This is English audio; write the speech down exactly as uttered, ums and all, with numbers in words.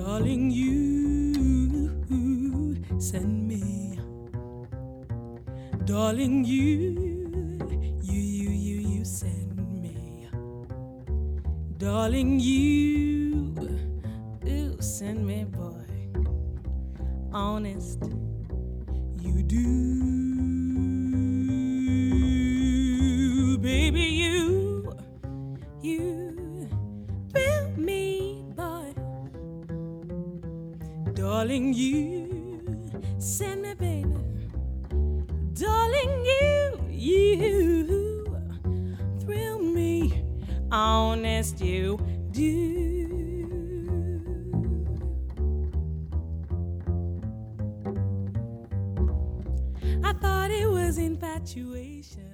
Darling, you send me. Darling, you, you, you, you, you send me. Darling, you, you send me, boy. Honest, you do. Baby, you, you thrill me, boy. Darling, you send me, baby. Darling, you, you thrill me. Honest, you do. I thought it was infatuation.